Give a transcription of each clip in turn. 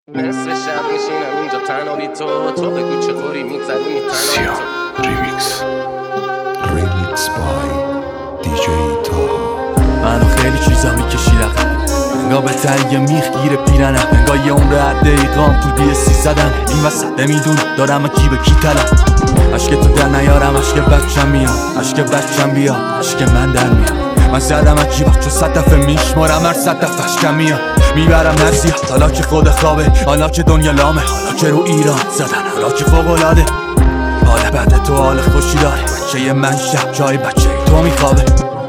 نصف شب میشینم اینجا تنها بی تو بگو چطوری میگذرونی تنها تو ریمیکس بای دیجی تاها. منو خیلی چیزا میکشیدم انگاه به تایی میخ گیره پیرنم انگاه یه عمر هر دقیقام پول بیسی زدم این وسط نمیدون دارم کی به کی طلب عشق تو در نیارم عشق بچم میام عشق بچم بیا عشق من در میام من زدم اکی وقت چو 100 دفعه میشمارم هر 100 دفعه اشکم میام میبرم نسیح حالا که خود خوابه حالا که دنیا لامه حالا که رو ایران زدن حالا که فوق‌العاده حال بعد تو حال خوشی داره بچه من شب جای بچه تو میخوابه.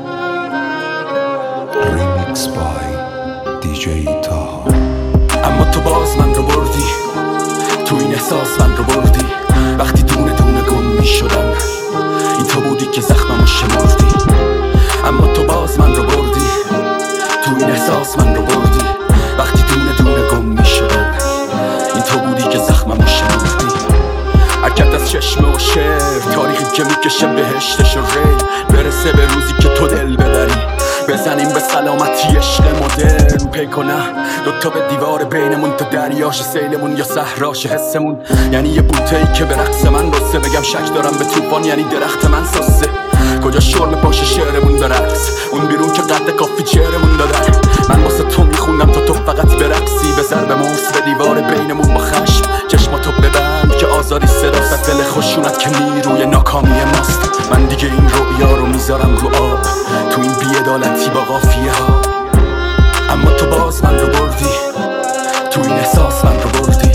ریمیکس بای دیجی تاها. اما تو باز من رو بردی تو این احساس من رو بردی وقتی دونه دونه گم میشدم این تو بودی که زخممو شمردی. اما تو باز من رو بردی تو این احساس من رو بردی وقتی دونه دونه گم میشدم این تو بودی که زخممو شمردی. حرکت از چشمه و شعر تاریخی که میکشه بهشتش و ری برسه به روزی که تو دل ببری بزنیم به سلامتی عشق مدرن پی کنم دوتا به دیوار بینمون تا دریاش سیلمون یا صحراش حسمون یعنی یه بوته ای که به رقص من رسه بگم شک دارم به طوفان یعنی درخت من ساسه کجا شرم پاش شعرمون برقص اون بیرون که قد کافی چهرمون دادن من واسه تو میخوندم تا تو فقط برقصی به ضرب موس به دیوار بینمون با خشم چشماتو ببند که آزادی صداست دل خوشونت که نیروی ناکامی ماست. من دیگه این رویا رو میذارم رو آب تو این بی‌عدالتی با قافیه ها. اما تو باز من رو بردی تو این احساس من رو بردی.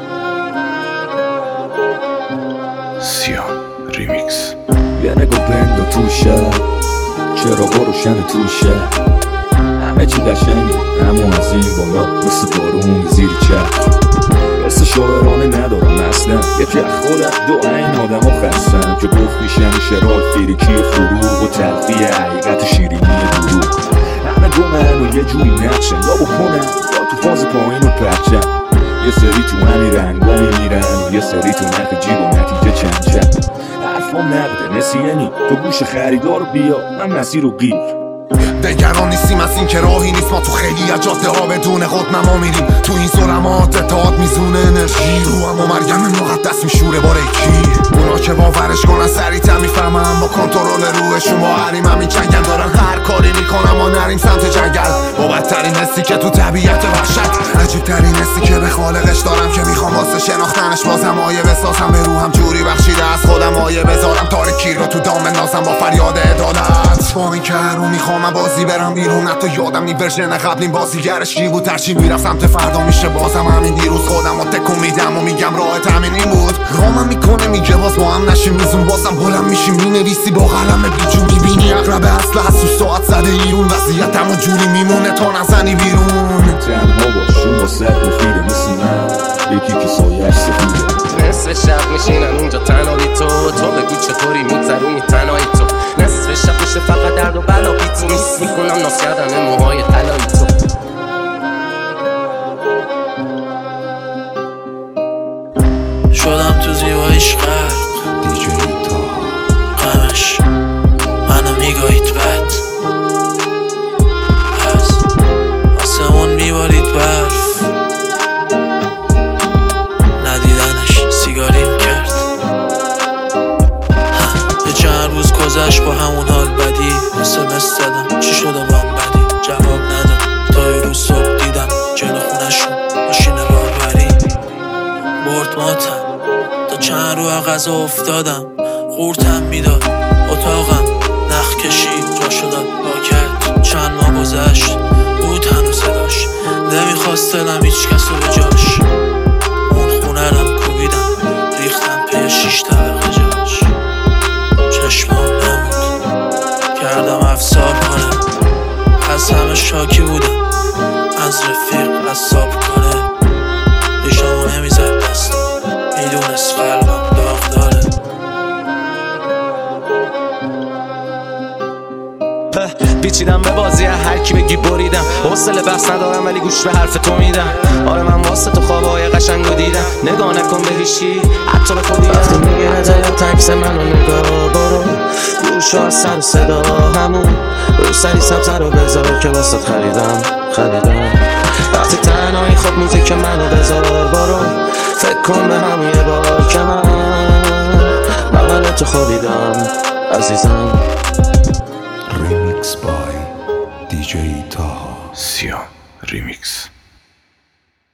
سیان ریمیکس. یه نگاه بندو توشه چراغا روشن توشه همه چی قشنگه اما از این بالا مثل بارون زیر چه مثل شاعرانه ندارم اصلا یکی از خودم دو این آدم ها خستم که گفت میشن شرال فریکی فروغ و تلقی حقیقت شیرینی دروغ همه گمن و یه جوری نقشن یا بکنن یا تو فاز پایین و پرچم یه سری تو همین رنگا میمیرن و یه سری تو نخ جیب و نتیجه چند حرفام نبوده نسیانی تو گوش خریدار بیا من مسیر رو گیر دگران نیستیم از این که راهی نیست ما تو خیلی از جاده ها بدون خود ما میریم تو این ظلمات اتحاد میزونه انرژی رو اما مریم مقدس میشوره باره کی اونا که باورش کنن سریع‌تر میفهمن با کنترل روحشون با حریم همین جنگل دارن هر کاری میکنن ما نریم سمت جنگل با بدترین حسی که تو طبیعت وحشت عجیب ترین حسی که به خالقش دارم که میخوام واسه شناختنش بازم آیه بسازم به روحم جوری بخشیده از خودم آیه بذارم تاریکی رو تو دام نازم با فریاد عدالت با این که رو میخوام بازی برم بیرون حتی یادم نی ورژن قبلیم بازیگرش چی بود هرچی میرم سمت فردا میشه بازم همین دیروز خودم رو تکون میدم و میگم راحت همین این بود رامم میکنه میگه باز با هم نشیم میزون بازم بلند میشیم مینویسی با قلم بیجوری بینی اقرب اصل هست و ساعت زده ایرون وضعیت همون جوری میمونه تا نزنی بیرون تنها باشون با سر مفیده مثل من یکی که سایش سفیده نصف شب میشینم اینجا تنها بی تو بگو چطوری میگذرونی تنهایی تو نصف شب میشه فقط درد و بلا بی تو میس میکنم ناز کردن موهای طلایی تو شدم تو زیباییش غرق دیجی تاها. غمش منو میگاهید بد از آسمون میبارید برف ندیدنش سیگاریم کرد یه چند روز گذشت با همون حال بدی SMS دادم چی شده با هم بدی جواب نداد تا یه روز صبح دیدم جلو خونشون ماشین راهبری برد ماتم تا چند رو غذا افتادم قورتم میداد اتاقم نخ کشید جا شدم پاکت چند ماه گذشت بود هنوز صداش نمیخواست دلم هیچ کس رو به جاش اون خونه رم کوبیدم ریختم پی 6 طبقه جاش چشمام نمود کردم افسار کنه از همه شاکی بودم از رفیق عصاب کنه ریشامو نمیزد دستم میدونست قلبم داغ داره پیچیدم به بازی هر کی بگی بریدم حوصله بحث ندارم ولی گوش به حرف تو میدم آره من واسه تو خوابای قشنگو دیدم نگاه نکن به هیچی حتی به خودی وقتی میگه جای تکس منو نگاه برو گوشو از سر صدا همون رو سری سبزه رو بذار که واسه خریدم وقتی تنهایی خب موزیک منو بذار برو فکر کن به همون یه بار که من تو خوابیدم عزیزم. Remix by DJ Taha. Sion Remix.